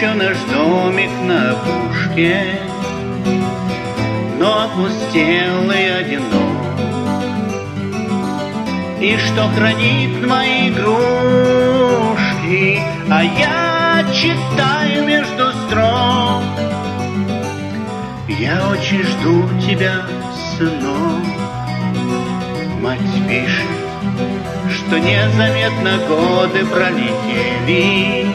еще наш домик на опушке, но опустел и одинок. И что хранит мои игрушки, а я читаю между строк. Я очень жду тебя, сынок. Мать пишет, что незаметно годы пролетели,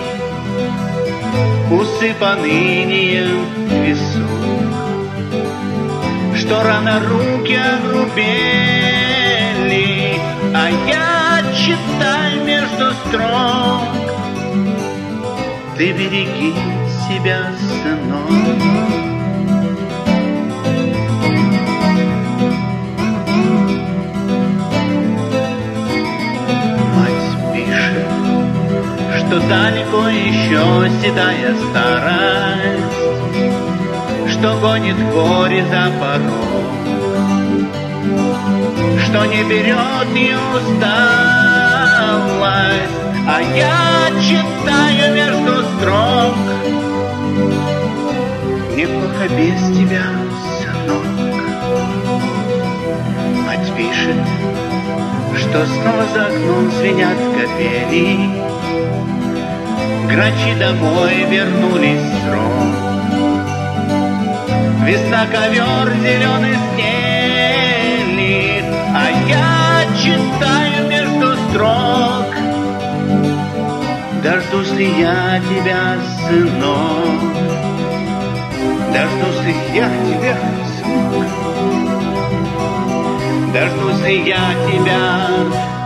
усыпан инеем песок, что рано руки огрубели, а я читаю между строк. Ты береги себя, сынок. Что далеко еще седая старость, что гонит горе за порог, что не берет и усталость, а я читаю между строк. Мне плохо без тебя, сынок. Мать пишет, что снова за окном звенят капели, грачи домой вернулись с срок. Весна ковер зеленый стелит, а я читаю между строк. Дождусь ли я тебя, сынок? Дождусь ли я тебя, сынок? Дождусь ли я тебя?